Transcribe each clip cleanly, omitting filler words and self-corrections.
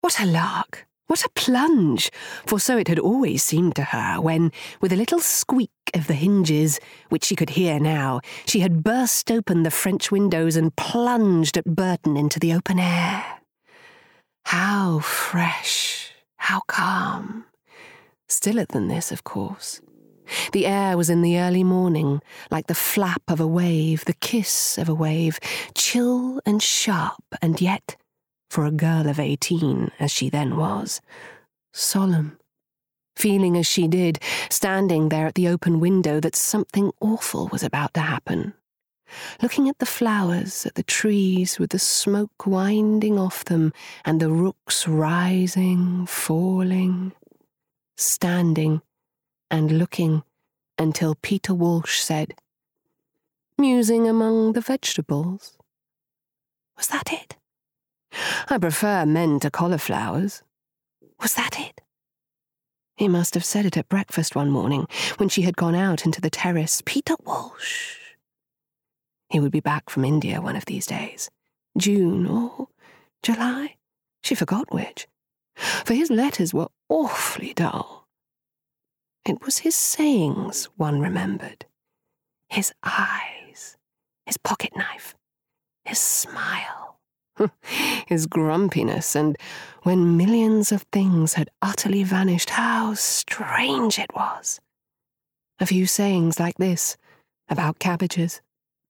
What a lark! What a plunge! For so it had always seemed to her when, with a little squeak of the hinges, which she could hear now, she had burst open the French windows and plunged at Burton into the open air. How fresh, how calm. Stiller than this, of course. The air was in the early morning, like the flap of a wave, the kiss of a wave, chill and sharp, and yet, for a girl of 18, as she then was, solemn. Feeling as she did, standing there at the open window, that something awful was about to happen. Looking at the flowers, at the trees with the smoke winding off them, and the rooks rising, falling, standing and looking until Peter Walsh said, "Musing among the vegetables." Was that it? "I prefer men to cauliflowers." Was that it? He must have said it at breakfast one morning when she had gone out into the terrace. Peter Walsh. He would be back from India one of these days. June or July? She forgot which. For his letters were awfully dull. It was his sayings one remembered. His eyes, his pocket knife, his smile, his grumpiness, and when millions of things had utterly vanished, how strange it was. A few sayings like this, about cabbages.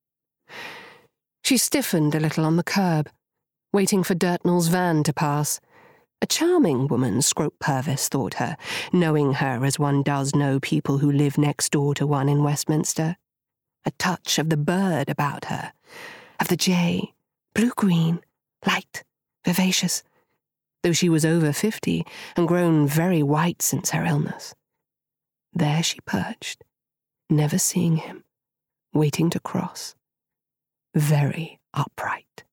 She stiffened a little on the curb, waiting for Dirtnell's van to pass. A charming woman, Scrope Purvis thought her, knowing her as one does know people who live next door to one in Westminster. A touch of the bird about her, of the jay, blue-green, light, vivacious, though she was over 50 and grown very white since her illness. There she perched, never seeing him, waiting to cross, very upright.